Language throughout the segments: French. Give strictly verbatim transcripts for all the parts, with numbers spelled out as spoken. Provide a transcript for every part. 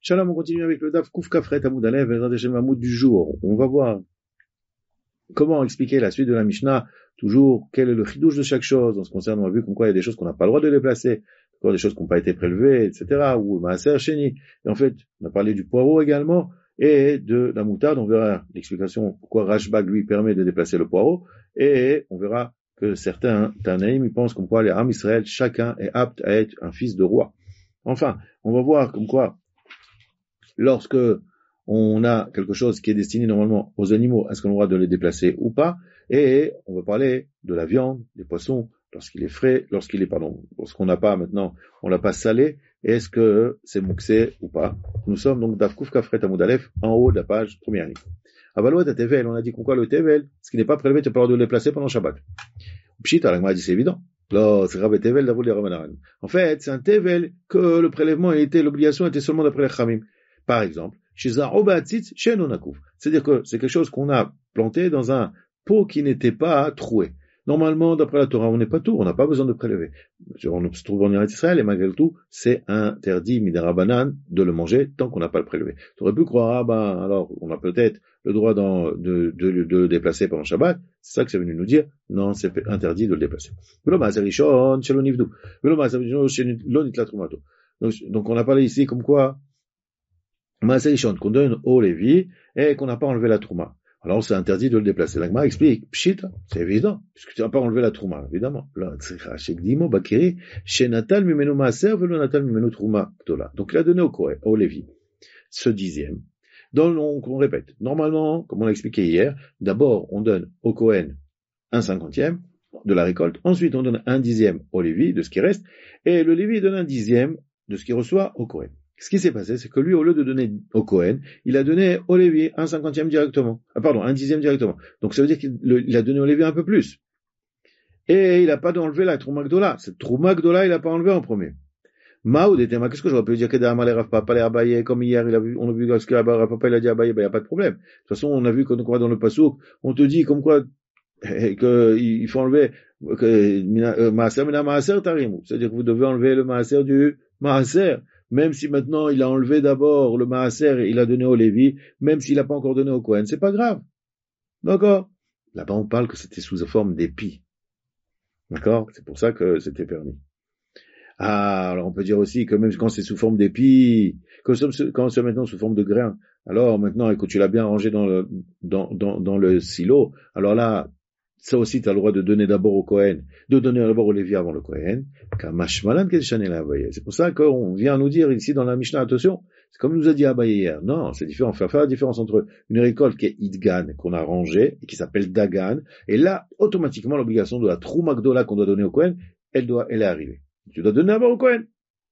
Shalom, on continue avec le Daf Kuf Kafret Amoud Alev, Amoud du jour. On va voir comment expliquer la suite de la Mishnah, toujours quel est le chidouche de chaque chose. En ce qui concerne, on a vu comme quoi il y a des choses qu'on n'a pas le droit de déplacer, encore des choses qui n'ont pas été prélevées, et cetera, ou le maaser sheni. Et en fait, on a parlé du poireau également, et de la moutarde. On verra l'explication pourquoi Rashbag lui permet de déplacer le poireau, et on verra que certains Tanaïm, ils pensent comme quoi les Am Israël, chacun est apte à être un fils de roi. Enfin, on va voir comme quoi, lorsque on a quelque chose qui est destiné normalement aux animaux, est-ce qu'on a le droit de les déplacer ou pas? Et on va parler de la viande, des poissons, lorsqu'il est frais, lorsqu'il est, pardon, lorsqu'on n'a pas maintenant, on l'a pas salé, est-ce que c'est mouxé ou pas? Nous sommes donc d'Afkouf Kafret Amoud Aleph, en haut de la page première ligne. Avaloat à Tevel, on a dit quoi le Tevel, ce qui n'est pas prélevé, tu n'as pas le droit de le déplacer pendant Shabbat. Pshit, alors, a dit c'est évident. Là, c'est Rabbi Tevel d'Avoul les Rabbanan. En fait, c'est un Tevel que le prélèvement était, l'obligation était seulement d'après les Chamim. Par exemple, chez Zarobatzitz, chez Nonakouf. C'est-à-dire que c'est quelque chose qu'on a planté dans un pot qui n'était pas troué. Normalement, d'après la Torah, on n'est pas tout, on n'a pas besoin de prélever. On se trouve en Israël et malgré tout, c'est interdit, midarabanan, de le manger tant qu'on n'a pas le prélevé. Tu aurais pu croire, ah ben, alors, on a peut-être le droit de, de, de, de le déplacer pendant Shabbat. C'est ça que c'est venu nous dire. Non, c'est interdit de le déplacer. Donc, donc on a parlé ici comme quoi, qu'on donne au Lévi et qu'on n'a pas enlevé la trouma. Alors c'est interdit de le déplacer. L'Agma explique, pshit, c'est évident, puisque tu n'as pas enlevé la trouma, évidemment. Donc il a donné au Kohen, au Lévi, ce dixième. Donc on répète, normalement, comme on l'a expliqué hier, d'abord on donne au Kohen un cinquantième de la récolte, ensuite on donne un dixième au Lévi de ce qui reste, et le Lévi donne un dixième de ce qu'il reçoit au Kohen. Ce qui s'est passé, c'est que lui, au lieu de donner au Kohen, il a donné au Lévi un cinquantième directement. Ah, pardon, un dixième directement. Donc, ça veut dire qu'il a donné au Lévi un peu plus. Et il n'a pas enlevé la Trouma Gdola. Cette Trouma Gdola, il n'a pas enlevé en premier. Maoud était, qu'est-ce que j'aurais pu dire que derrière les Rav Papa, les Abaye, comme hier, il a vu, on a vu ce que Rav Papa, il a dit Abaye, ben, il n'y a pas de problème. De toute façon, on a vu qu'on croit dans le Passouk, on te dit comme quoi, qu'il faut enlever, que, Maaser, mina Maaser, Tarimu. C'est-à-dire que vous devez enlever le Maaser du Maaser. Même si maintenant il a enlevé d'abord le maaser et il a donné au Lévi, même s'il n'a pas encore donné au Kohen, c'est pas grave. D'accord? Là-bas on parle que c'était sous forme d'épi. D'accord? C'est pour ça que c'était permis. Ah, alors on peut dire aussi que même quand c'est sous forme d'épi, quand c'est maintenant sous forme de grain, alors maintenant, écoute, tu l'as bien rangé dans le, dans, dans, dans le silo, alors là, ça aussi, tu as le droit de donner d'abord au Kohen, de donner d'abord au Lévi avant le Kohen. C'est pour ça qu'on vient nous dire ici dans la Mishnah, attention, c'est comme nous a dit Abaye hier. Non, c'est différent. Faire faire la différence entre une récolte qui est Idgan, qu'on a rangée, et qui s'appelle Dagan, et là, automatiquement, l'obligation de la Trouma Gdola qu'on doit donner au Kohen, elle doit, elle est arrivée. Tu dois donner d'abord au Kohen.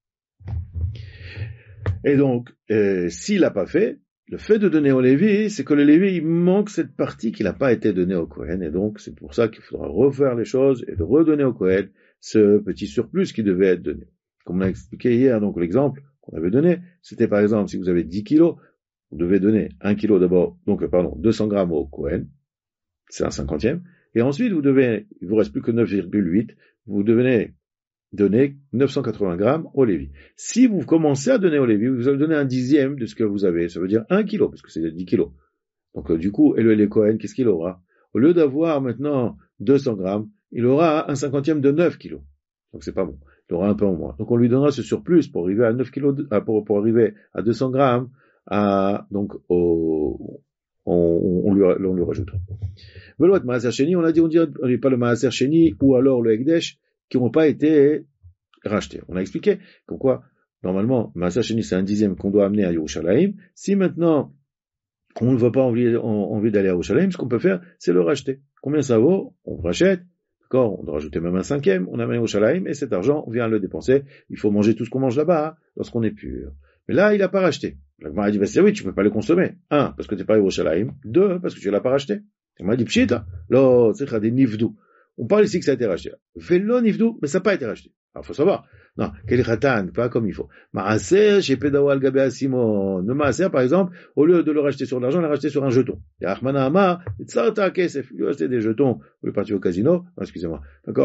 Et donc, euh, s'il l'a pas fait, le fait de donner au Lévi, c'est que le Lévi, il manque cette partie qui n'a pas été donnée au Kohen, et donc c'est pour ça qu'il faudra refaire les choses et de redonner au Kohen ce petit surplus qui devait être donné. Comme on a expliqué hier, donc l'exemple qu'on avait donné, c'était par exemple, si vous avez dix kilos, vous devez donner un kilo d'abord, donc pardon, deux cents grammes au Kohen, c'est un cinquantième, et ensuite vous devez, il vous reste plus que neuf virgule huit, vous devez donner neuf cent quatre-vingts grammes au Lévi. Si vous commencez à donner au Lévi, vous allez donner un dixième de ce que vous avez. Ça veut dire un kilo, parce que c'est dix kilos. Donc, euh, du coup, et le le Kohen, qu'est-ce qu'il aura? Au lieu d'avoir maintenant deux cents grammes, il aura un cinquantième de neuf kilos. Donc, c'est pas bon. Il aura un peu en moins. Donc, on lui donnera ce surplus pour arriver à neuf kilos, de, à, pour, pour arriver à deux cents grammes, à, donc, au, on, on lui, on lui rajoutera. Veloit Maaser Sheni, on a dit, on dirait, on dit pas le Maaser Sheni, ou alors le Ekdesh, qui n'ont pas été rachetés. On a expliqué comme quoi, normalement, Maaser Sheni, c'est un dixième qu'on doit amener à Yerushalayim. Si maintenant, on ne veut pas envie, on, envie d'aller à Yerushalayim, ce qu'on peut faire, c'est le racheter. Combien ça vaut? On rachète. D'accord? On doit rajouter même un cinquième, on amène à Yerushalayim, et cet argent, on vient le dépenser. Il faut manger tout ce qu'on mange là-bas, hein, lorsqu'on est pur. Mais là, il n'a pas racheté. La Gemara a dit, bah, c'est oui, tu peux pas le consommer. Un, parce que tu n'es pas à Yerushalayim. Deux, parce que tu l'as pas racheté. On m'a dit, pshita. Là, c'est des nifdou. On parle ici que ça a été racheté. Vélo nifdou, mais ça n'a pas été racheté. Alors, faut savoir. Non, quel khatan, pas comme il faut. Maaser, chez Pedawal Gabé Simon. Le Maaser, par exemple, au lieu de le racheter sur l'argent, il l'a racheté sur un jeton. Et Ahmana Amar, Tsarta Kesef, il lui a acheté des jetons, il est parti au casino. Non, excusez-moi. D'accord?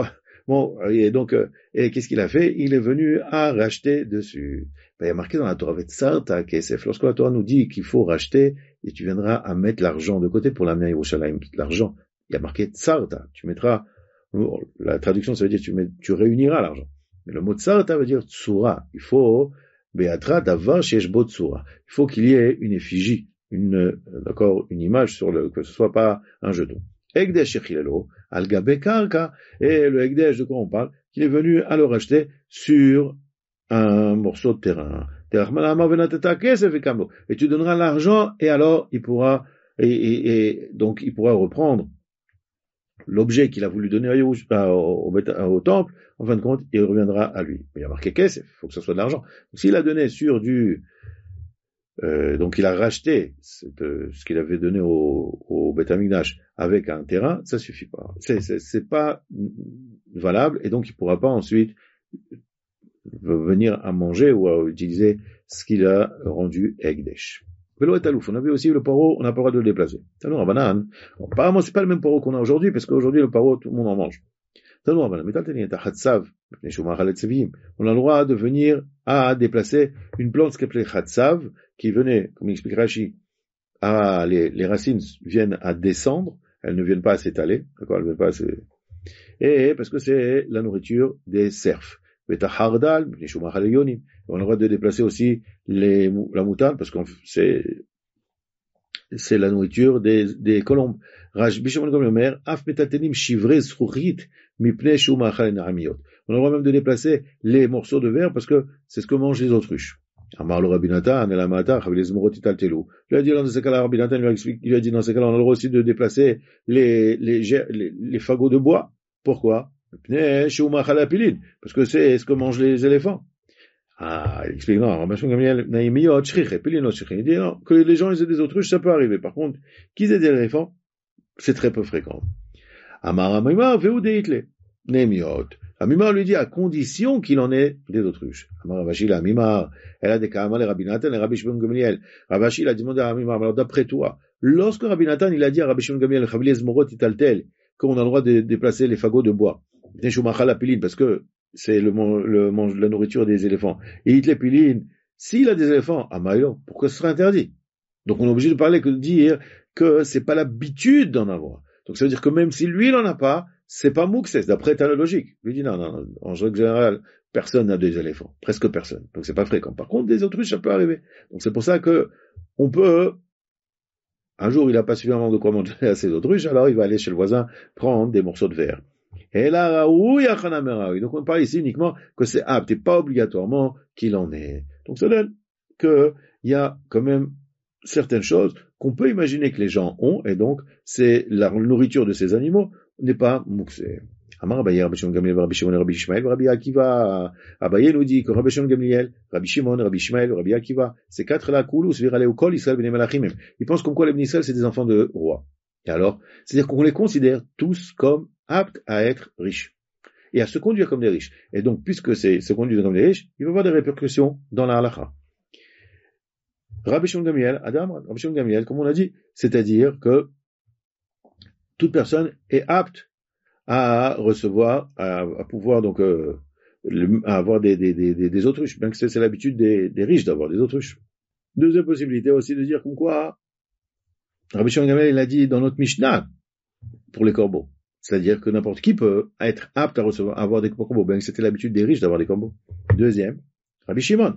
Bon, et donc, euh, et qu'est-ce qu'il a fait? Il est venu à racheter dessus. Ben, il y a marqué dans la Torah, Vetsarta Kesef. Lorsque la Torah nous dit qu'il faut racheter, et tu viendras à mettre l'argent de côté pour l'amener à Yerushalayim, l'argent, il y a marqué Tsarta. Tu mettras, la traduction, ça veut dire tu, mets, tu réuniras l'argent. Mais le mot Tsarta veut dire Tsura. Il faut, Beatra Davar Sheshbo Tsura. Il faut qu'il y ait une effigie, une, d'accord, une image sur le, que ce soit pas un jeton. Egdesh Echilelo, Al-Gabe Karka, et le Egdesh de quoi on parle, qu'il est venu à le racheter sur un morceau de terrain. Et tu donneras l'argent, et alors il pourra, et, et, et donc il pourra reprendre l'objet qu'il a voulu donner à, au, au, au temple, en fin de compte, il reviendra à lui. Mais il y a marqué Kesef, il faut que ce soit de l'argent. Donc, s'il a donné sur du, euh, donc il a racheté cette, euh, ce qu'il avait donné au, au Beth Amikdash avec un terrain, ça suffit pas. C'est, c'est, c'est pas valable, et donc il pourra pas ensuite venir à manger ou à utiliser ce qu'il a rendu Egdesh. Velo et Alouf, on avait aussi le paro, on n'a pas le droit de le déplacer. Alors, à banane, bon, apparemment, c'est pas le même paro qu'on a aujourd'hui, parce qu'aujourd'hui, le paro, tout le monde en mange. On a le droit de venir à déplacer une plante qui s'appelait Khatsav, qui venait, comme explique Rashi, à, les, les racines viennent à descendre, elles ne viennent pas à s'étaler, d'accord, elles ne viennent pas à se... Et, parce que c'est la nourriture des cerfs. On a le droit de déplacer aussi les, la moutarde, parce que c'est, c'est la nourriture des, des colombes. On a le droit même de déplacer les morceaux de verre, parce que c'est ce que mangent les autruches. Amar le Rabbi Nathan, il a dit dans ces cas-là, Rabbi Nathan lui a dit dans ces cas-là, on a le droit aussi de déplacer les, les, les, les fagots de bois. Pourquoi? Parce que c'est ce que mangent les éléphants. Ah, il explique, non, il dit non, que les gens aient des autruches, ça peut arriver. Par contre, qu'ils aient des éléphants, c'est très peu fréquent. Amar Amimar, veut des Hitler. Nemiot. Amimar lui dit à condition qu'il en ait des autruches. Amar Ravashi, la Amimar, elle a des Kahamal et Rabbi Nathan et Rabbi Shimon Gamliel. Ravashi, il a demandé à Amimar, alors d'après toi, lorsque Rabbi Nathan, il a dit à Rabbi Shimon Gamliel, Chavilez Morot Italtel, qu'on a le droit de déplacer les fagots de bois, parce que c'est le, le, le, la nourriture des éléphants. Et Hitler Piline, s'il a des éléphants, ah maïlo, pourquoi ce serait interdit? Donc on est obligé de parler, que de dire que c'est pas l'habitude d'en avoir. Donc ça veut dire que même si lui il en a pas, c'est pas moukses, d'après ta logique. Lui dit non, non, non, en général, personne n'a des éléphants. Presque personne. Donc c'est pas fréquent. Par contre, des autruches, ça peut arriver. Donc c'est pour ça que on peut, un jour il a pas suffisamment de quoi manger à ses autruches, alors il va aller chez le voisin prendre des morceaux de verre. Et là, donc on parle ici uniquement que c'est apte et pas obligatoirement qu'il en est. Donc ça donne qu'il y a quand même certaines choses qu'on peut imaginer que les gens ont, et donc c'est la nourriture de ces animaux n'est pas mouxée. Amar Abaye, Rabbi Shimon Gamliel, Rabbi Shimon, Rabbi Ishmael, Rabbi Akiva. Abaye nous dit que Rabbi Shimon Gamliel, Rabbi Shimon, Rabbi Ishmael, Rabbi Akiva, ces quatre-là, Koulous, Virale ou Kol, Israël, Bnei Malachim. Ils pensent comme quoi les Bnei Israël, c'est des enfants de rois. Et alors, c'est-à-dire qu'on les considère tous comme aptes à être riches et à se conduire comme des riches. Et donc, puisque c'est se conduire comme des riches, il va y avoir des répercussions dans la halakha. Rabbi Shimon Gamliel, Adam, Rabbi Shimon Gamliel, comme on a dit, c'est-à-dire que toute personne est apte à recevoir, à, à pouvoir donc euh, le, à avoir des, des, des, des autruches, bien que c'est, c'est l'habitude des, des riches d'avoir des autruches. Deuxième possibilité aussi de dire comme quoi Rabbi Shimon Gamliel il a dit dans notre Mishnah pour les corbeaux. C'est-à-dire que n'importe qui peut être apte à recevoir, à avoir des corbeaux, bien que c'était l'habitude des riches d'avoir des corbeaux. Deuxième, Rabbi Shimon.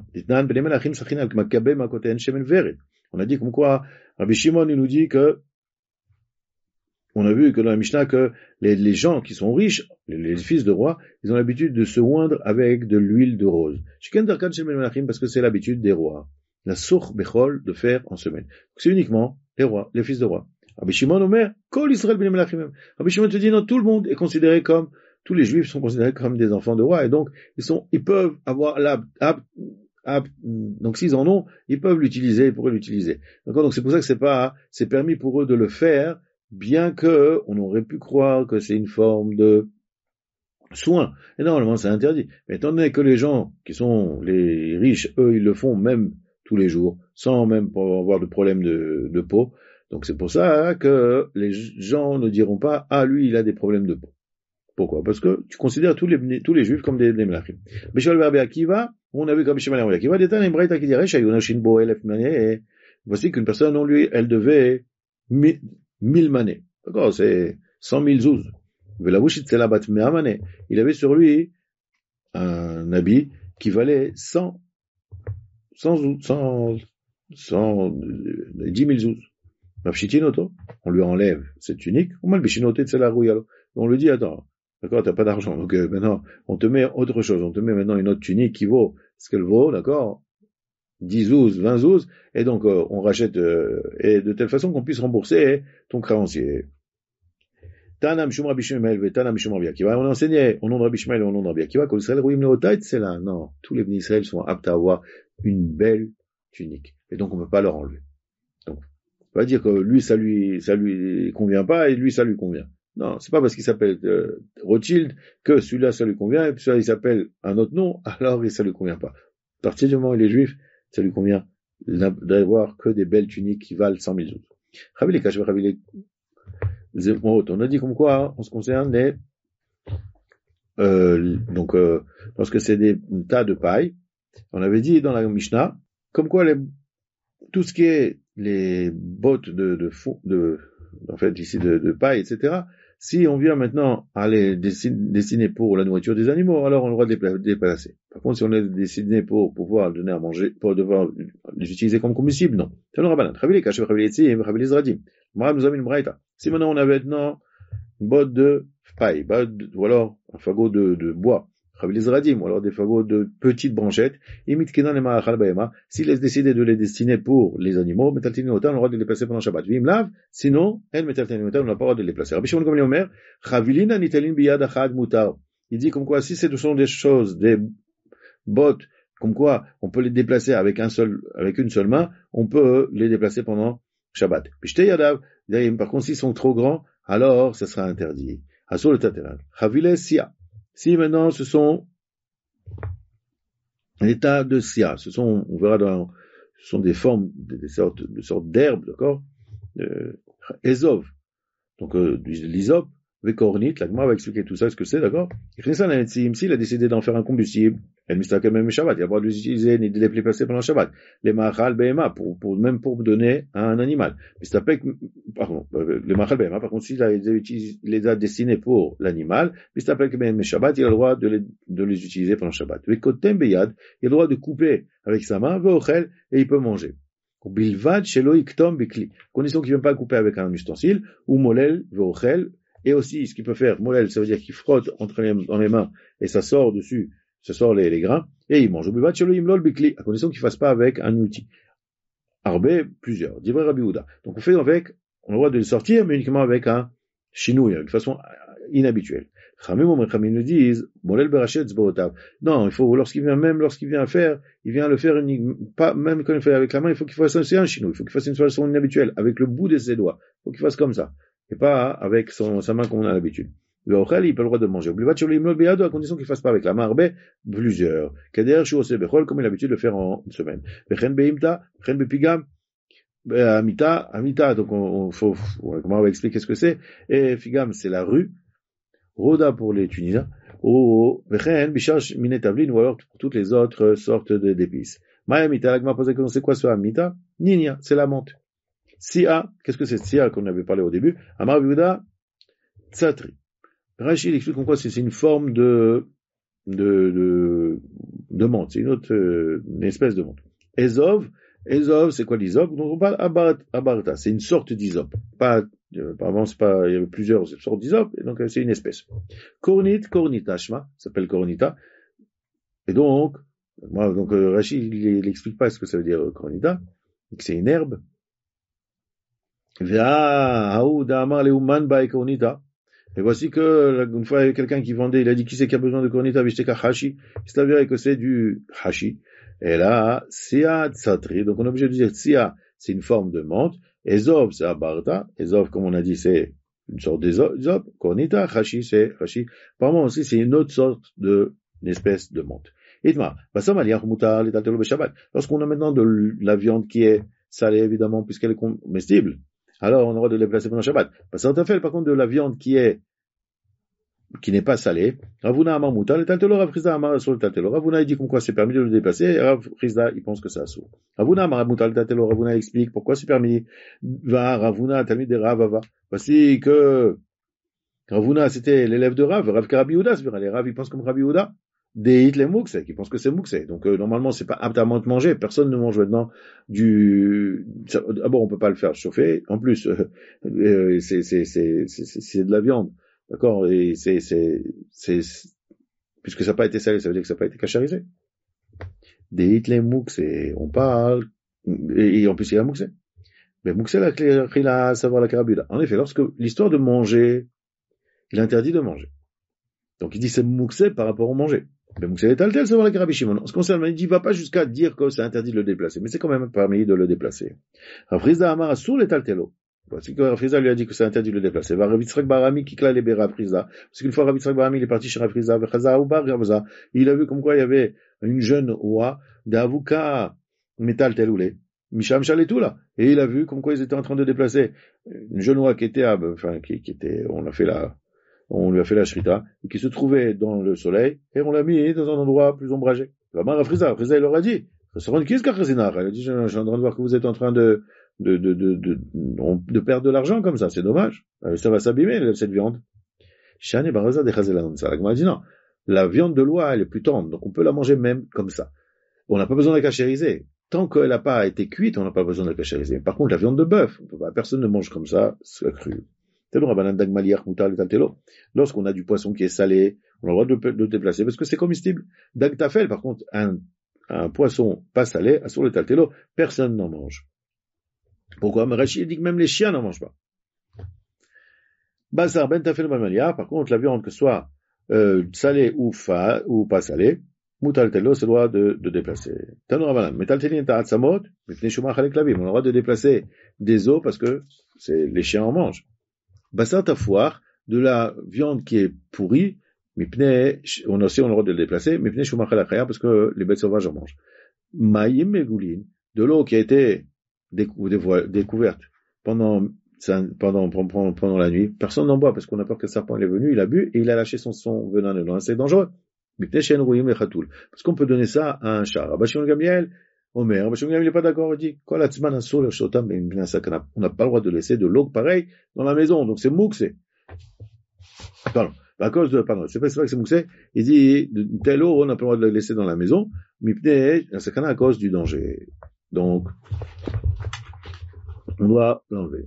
On a dit comme quoi, Rabbi Shimon, il nous dit que, on a vu que dans la Mishnah que les, les gens qui sont riches, les, les fils de rois, ils ont l'habitude de se oindre avec de l'huile de rose. Parce que c'est l'habitude des rois. La sourd bechol de faire en semaine. Donc c'est uniquement les rois, les fils de rois. Rabbi Shimon Omer, Kol Israël Bnei Malachim. Rabbi Shimon te dit non, tout le monde est considéré comme, tous les juifs sont considérés comme des enfants de rois, et donc ils sont, ils peuvent avoir la, ab, ab, donc s'ils en ont, ils peuvent l'utiliser, ils pourraient l'utiliser. D'accord, donc c'est pour ça que c'est pas, c'est permis pour eux de le faire, bien que on aurait pu croire que c'est une forme de soin. Et normalement c'est interdit. Mais étant donné que les gens qui sont les riches, eux, ils le font même tous les jours, sans même avoir de problème de, de peau. Donc c'est pour ça que les gens ne diront pas « Ah, lui, il a des problèmes de peau ». Pourquoi? Parce que tu considères tous les, tous les juifs comme des, des melachim. Bishol Rabbi Akiva, on a vu comme Shimon Rabbi Akiva, des temps, une braïta qui dirait, Shayuna Shinbo elef mané, voici qu'une personne, on lui, elle devait mi, mille manées. D'accord? C'est cent mille zouz. Velavushit Selabat mea mané. Il avait sur lui un habit qui valait cent, cent, cent, cent, dix mille zouz. On lui enlève cette tunique, on on lui dit, attends, d'accord, t'as pas d'argent, donc euh, maintenant, on te met autre chose, on te met maintenant une autre tunique qui vaut ce qu'elle vaut, d'accord, dix zouz, vingt zouz, et donc euh, on rachète, euh, et de telle façon qu'on puisse rembourser ton créancier. Tanam Shum Rabbi Shmuel, Tanam Shum Rabbi Akiva, on enseignait au nom de Rabbi Shmuel et au nom de Rabbi Akiva, qu'au Israël, Rouim Leotait, c'est là, non, tous les bénis Israël sont aptes à avoir une belle tunique, et donc on ne peut pas leur enlever. Donc, on va dire que lui, ça lui, ça lui convient pas, et lui, ça lui convient. Non, c'est pas parce qu'il s'appelle euh, Rothschild que celui-là, ça lui convient, et puis celui-là, il s'appelle un autre nom, alors ça lui convient pas. À partir du moment où il est juif, ça lui convient d'avoir que des belles tuniques qui valent cent mille autres. On a dit comme quoi, hein, on se concerne les, euh, donc, euh, lorsque c'est des tas de paille, on avait dit dans la Mishnah, comme quoi les, tout ce qui est les bottes de, de fond, de, en fait, ici, de, de paille, et cetera, si on vient maintenant à les destiner pour la nourriture des animaux, alors on a le droit de les déplacer. Par contre, si on les destiné pour pouvoir donner à manger, pour devoir les utiliser comme combustible, non. C'est le rabbin. Si maintenant on a maintenant une botte de paille, ou alors un fagot de, de bois, ou alors des fagots de petites branchettes, s'il est décidé de les destiner pour les animaux, on a le droit de les placer pendant Shabbat. Sinon, on n'a pas le droit de les placer. Il dit comme quoi, si ce sont des choses, des bottes, comme quoi on peut les déplacer avec un seul, avec une seule main, on peut les déplacer pendant Shabbat. Par contre, s'ils sont trop grands, alors ça sera interdit. Si maintenant ce sont des tas de sia, ce sont, on verra dans, ce sont des formes, des, des sortes, de sortes d'herbes, d'accord, euh, Ezov, donc euh, du l'isop, Vekornit, la Gemara va expliquer tout ça, ce que c'est, d'accord. S'il a décidé d'en faire un combustible, elle mistaken même Shabbat, il n'y a pas de les utiliser ni de les placer pendant Shabbat. Les machal behema, pour, pour, même pour donner à un animal. Mistapek, pardon, les machal behema, par contre, s'il a, il les a destinés pour l'animal, mistapek même Shabbat, il a le droit de les, de les utiliser pendant Shabbat. Vekotem beyad, il a le droit de couper avec sa main, veochel, et il peut manger. Bilvad shelo iktom bikli. Condition qu'il ne vient pas couper avec un ustensile, ou molel, veochel, et aussi, ce qu'il peut faire, molel, ça veut dire qu'il frotte entre les, dans les mains, et ça sort dessus, ça sort les, les grains, et il mange. À condition qu'il ne fasse pas avec un outil. Arbé, plusieurs. Divrei Rabbi Yehuda. Donc on fait avec, on a le droit de les sortir, mais uniquement avec un chinouille, de façon inhabituelle. Chamim nous disent, molel berachet zborotav. Non, il faut, lorsqu'il vient, même lorsqu'il vient faire, il vient le faire uniquement, pas, même quand il fait avec la main, il faut qu'il fasse un chinouille, il faut qu'il fasse une façon inhabituelle, avec le bout de ses doigts. Il faut qu'il fasse comme ça. Et pas avec son, sa main comme on a l'habitude. Le ochel, il peut le droit de manger. À condition qu'il fasse pas avec la main, arbé, plusieurs. Kader, shuosé, bechol, comme il a l'habitude de le faire en une semaine. Bechen beimta, bechen bepigam, amita, amita, donc on, on faut, comment on va expliquer ce que c'est. Et figam, c'est la rue. Roda pour les Tunisiens. Ou, bechen, bichash, minetavlin, ou alors pour toutes les autres sortes d'épices. Mayamita, l'agma posé que c'est quoi ce amita? Ninia, c'est la menthe. Sia, qu'est-ce que c'est Sia qu'on avait parlé au début? Amar Yehuda, Tsatri. Rachid explique comme quoi c'est une forme de, de, de, de menthe. C'est une autre, euh, une espèce de menthe. Ezov, Ezov, c'est quoi l'isop? Donc on parle abarta. C'est une sorte d'isop. Pas, euh, avant c'est pas, il y avait plusieurs sortes d'isop, donc c'est une espèce. Kornit, Kornita, Shma, s'appelle Kornita. Et donc, moi, donc, euh, Rachid, il, il explique pas ce que ça veut dire, Kornita. Donc c'est une herbe. Et voici que, une fois, il y a quelqu'un qui vendait, il a dit, qui c'est qui a besoin de kornita, vishteka hashi. Il s'est avéré que c'est du hashi. Et là, sia tsatri. Donc, on est obligé de dire, sia, c'est une forme de menthe. Ezov, c'est abarta. Ezov, comme on a dit, c'est une sorte d'ezov. Kornita, hashi, c'est hashi. Apparemment aussi, c'est une autre sorte de, une espèce de menthe. Itma, basam aliyah mutar, l'étatelo beshabbat. Lorsqu'on a maintenant de la viande qui est salée, évidemment, puisqu'elle est comestible, alors on aura de les placer pendant Shabbat. Parce que ça fait, par contre, de la viande qui est qui n'est pas salé. Ravuna Amar Moutal, et Taltelo, Rav Chizda Amar sur le Taltelo. Ravuna, il dit comme quoi c'est permis de le déplacer, et Rav Chizda, il pense que c'est assourd. Ravuna Amar Moutal, Taltelo, Ravuna explique pourquoi c'est permis. Va, Ravuna, Talmid de Rav, va. Voici que Ravuna, c'était l'élève de Rav, Rav Karabi Yehuda, c'est vrai, les Rav, ils pensent comme Rabbi Yehuda. Des les Moukse, qui pensent que c'est Moukse. Donc, euh, normalement, c'est pas apte à manger. Personne ne mange maintenant du, d'abord, on peut pas le faire chauffer. En plus, euh, euh, c'est, c'est, c'est, c'est, c'est de la viande. D'accord? Et c'est, c'est, c'est, puisque ça n'a pas été salé, ça veut dire que ça n'a pas été cacharisé. Des les Moukse, on parle, et, et en plus, il y a Moukse. Mais Moukse, la clé, la savoir la carabule. En effet, lorsque l'histoire de manger, il interdit de manger. Donc, il dit c'est Moukse par rapport au manger. Mais Moukse est taltel, savoir la Rabbi Shimon. En ce qui concerne, il ne va pas jusqu'à dire que c'est interdit de le déplacer, mais c'est quand même permis de le déplacer. Rav Chizda Amar Asur les taltelo. Voici que Rav Chizda lui a dit que c'est interdit de le déplacer. Va Rav Yitzchak Barami qui cla les Rav Chizda. Parce qu'une fois Rav Yitzchak Barami, il est parti chez Rav Chizda, Vechaza ou Bar Gavza. Il a vu comme quoi il y avait une jeune oua d'Avuka Metal Teloulé. Misham Chaletou là. Et il a vu comme quoi ils étaient en train de déplacer une jeune oua qui était, enfin, qui, qui était, on a fait la, on lui a fait la shrita, et qui se trouvait dans le soleil, et on l'a mis dans un endroit plus ombragé. La mère Frisa, Frisa, il leur a dit, il a dit, je suis en train de voir que vous êtes en train de, de, de, de, de, de perdre de l'argent comme ça, c'est dommage. Ça va s'abîmer, cette viande. Shane Baraza de Chazelan, ça. m'a dit non. La viande de l'oie, elle est plus tendre, donc on peut la manger même comme ça. On n'a pas besoin de la cachériser. Tant qu'elle n'a pas été cuite, on n'a pas besoin de la cachériser. Par contre, la viande de bœuf, personne ne mange comme ça, c'est cru. Lorsqu'on a du poisson qui est salé, on a le droit de le déplacer parce que c'est comestible. Dagtafel, par contre, un, un poisson pas salé, sur le taltelo, personne n'en mange. Pourquoi? Mais Rashi dit que même les chiens n'en mangent pas. Bazar ben tafel mamalia, par contre, la viande que ce soit euh, salée ou, fa, ou pas salée, mutaltelo, c'est le droit de, de déplacer. Tanuravalan, metaltelin ta'atsamot, mipne shumach alek lavim, on a le droit de déplacer des os parce que c'est, les chiens en mangent. Bassar tafoir, de la viande qui est pourrie, mipne, on a aussi on a le droit de le déplacer, mipne shumach alek lavim, parce que les bêtes sauvages en mangent. Maïm megulin, de l'eau qui a été décou- découverte pendant Pendant, pendant, pendant la nuit, personne n'en boit parce qu'on a peur que le serpent il est venu, il a bu et il a lâché son, son venin dedans. C'est dangereux. Parce qu'on peut donner ça à un chat. Rabbi Gamliel, Omer, Rabbi Gamliel n'est pas d'accord, il dit, on n'a pas le droit de laisser de l'eau pareil dans la maison, donc c'est mouxé. Pardon, à cause de, pardon, c'est pas, c'est pas que c'est mouxé, il dit, telle eau, on n'a pas le droit de la laisser dans la maison, mais c'est à cause du danger. Donc, on doit l'enlever.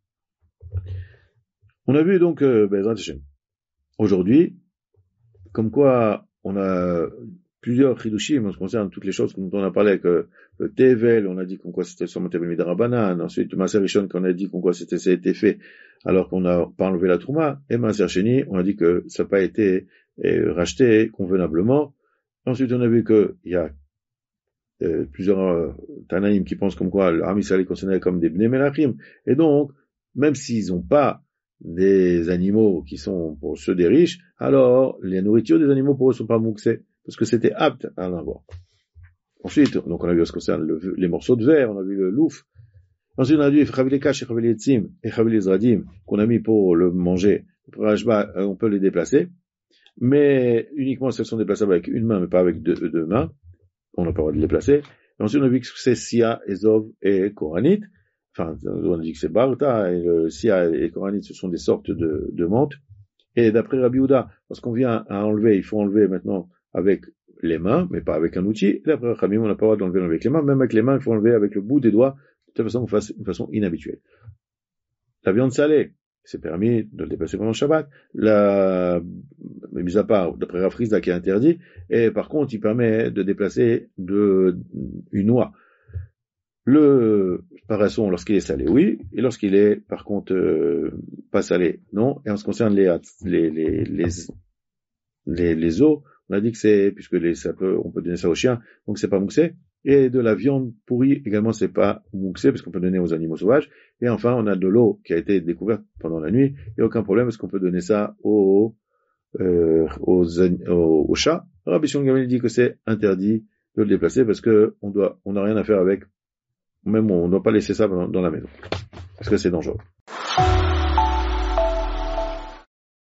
On a vu donc, euh, ben, aujourd'hui, comme quoi on a plusieurs chidushim en ce qui concerne toutes les choses dont on a parlé avec euh, le Tevel, on a dit comme quoi c'était sur Tevel Midrabanan, ensuite Maser Rishon qu'on a dit comme quoi c'était, ça a été fait alors qu'on n'a pas enlevé la Trouma, et Maser Sheni, on a dit que ça n'a pas été euh, racheté convenablement. Ensuite on a vu qu'il y a euh, plusieurs euh, Tanaïm qui pensent comme quoi l'Am Yisraël est considéré comme des Bnei Melachim, et donc, même s'ils n'ont pas des animaux qui sont pour ceux des riches, alors les nourritures des animaux pour eux sont pas mouxées, parce que c'était apte à en avoir. Ensuite, donc on a vu ce que concerne le, les morceaux de verre, on a vu le louf. Ensuite on a vu Chavili Kash et Chavili Tzim et Chavili Zradim qu'on a mis pour le manger. On peut les déplacer, mais uniquement si elles sont déplaçables avec une main, mais pas avec deux, deux mains. On n'a pas le droit de les déplacer. Et ensuite on a vu que c'est Sia, Ezov et Koranit. Enfin, on a dit que c'est Barta, et le Sia et Koranit, ce sont des sortes de, de menthes. Et d'après Rabbi Yehuda, lorsqu'on vient à enlever, il faut enlever maintenant avec les mains, mais pas avec un outil. Et d'après Rabbi, on n'a pas le droit d'enlever avec les mains. Même avec les mains, il faut enlever avec le bout des doigts, de toute façon, d'une façon inhabituelle. La viande salée, c'est permis de le déplacer pendant le Shabbat. La, mais mis à part, d'après Rav Chizda qui est interdit, et par contre, il permet de déplacer de, une noix. Le parasson, lorsqu'il est salé, oui, et lorsqu'il est, par contre, euh, pas salé, non. Et en ce qui concerne les, les, les, les, les, les os, on a dit que c'est, puisque les, ça peut, on peut donner ça aux chiens, donc c'est pas mouxé. Et de la viande pourrie, également, c'est pas mouxé, parce qu'on peut donner aux animaux sauvages. Et enfin, on a de l'eau qui a été découverte pendant la nuit, et aucun problème, parce qu'on peut donner ça aux, euh, aux, aux, aux chats. Rabbi Shimon Gamliel dit que c'est interdit de le déplacer, parce que on doit, on n'a rien à faire avec. Même on ne doit pas laisser ça dans la maison, parce que c'est dangereux.